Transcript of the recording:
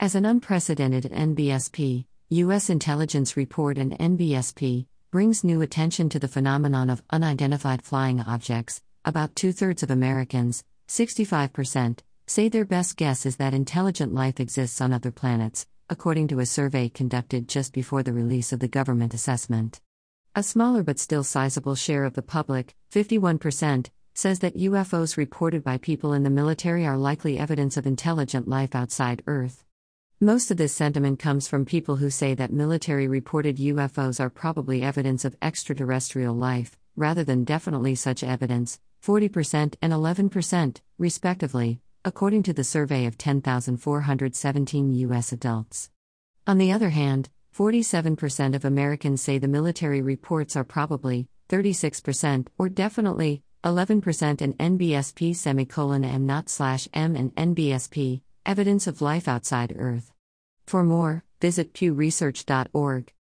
As an unprecedented NBSP, U.S. intelligence report and NBSP, brings new attention to the phenomenon of unidentified flying objects, about two-thirds of Americans, 65%, say their best guess is that intelligent life exists on other planets, according to a survey conducted just before the release of the government assessment. A smaller but still sizable share of the public, 51%, says that UFOs reported by people in the military are likely evidence of intelligent life outside Earth. Most of this sentiment comes from people who say that military-reported UFOs are probably evidence of extraterrestrial life, rather than definitely such evidence, 40% and 11%, respectively, according to the survey of 10,417 U.S. adults. On the other hand, 47% of Americans say the military reports are probably, 36%, or definitely, 11%, and NBSP:(M) and NBSP, evidence of life outside Earth. For more, visit pewresearch.org.